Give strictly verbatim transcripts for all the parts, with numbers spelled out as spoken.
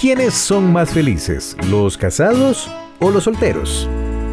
¿Quiénes son más felices, los casados o los solteros?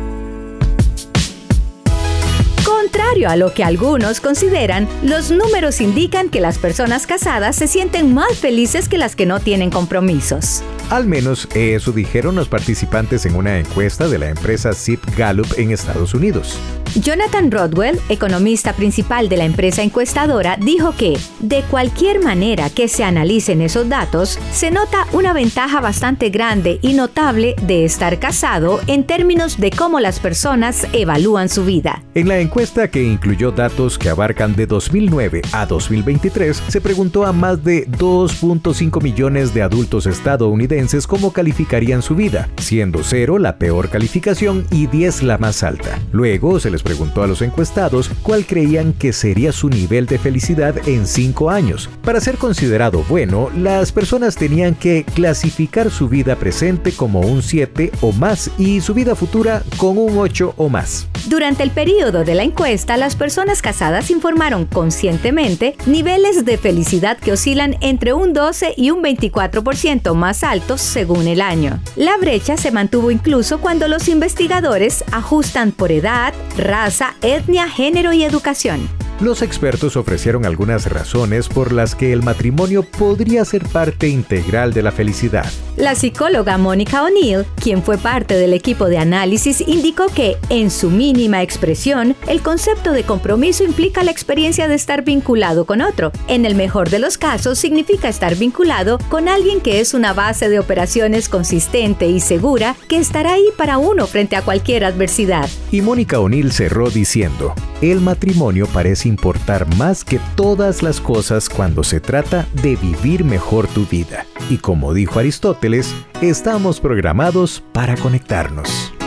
Contrario a lo que algunos consideran, los números indican que las personas casadas se sienten más felices que las que no tienen compromisos. Al menos eso dijeron los participantes en una encuesta de la empresa Sid Gallup en Estados Unidos. Jonathan Rodwell, economista principal de la empresa encuestadora, dijo que, de cualquier manera que se analicen esos datos, se nota una ventaja bastante grande y notable de estar casado en términos de cómo las personas evalúan su vida. En la encuesta, que incluyó datos que abarcan de dos mil nueve a dos mil veintitrés, se preguntó a más de dos punto cinco millones de adultos estadounidenses cómo calificarían su vida, siendo cero la peor calificación y diez la más alta. Luego se les preguntó a los encuestados cuál creían que sería su nivel de felicidad en cinco años. Para ser considerado bueno, las personas tenían que clasificar su vida presente como un siete o más y su vida futura con un ocho o más. Durante el periodo de la encuesta, las personas casadas informaron conscientemente niveles de felicidad que oscilan entre un doce y un veinticuatro por ciento más altos según el año. La brecha se mantuvo incluso cuando los investigadores ajustan por edad, raza, etnia, género y educación. Los expertos ofrecieron algunas razones por las que el matrimonio podría ser parte integral de la felicidad. La psicóloga Mónica O'Neill, quien fue parte del equipo de análisis, indicó que, en su mínima expresión, el concepto de compromiso implica la experiencia de estar vinculado con otro. En el mejor de los casos, significa estar vinculado con alguien que es una base de operaciones consistente y segura que estará ahí para uno frente a cualquier adversidad. Y Mónica O'Neill cerró diciendo: el matrimonio parece importar más que todas las cosas cuando se trata de vivir mejor tu vida. Y como dijo Aristóteles, estamos programados para conectarnos.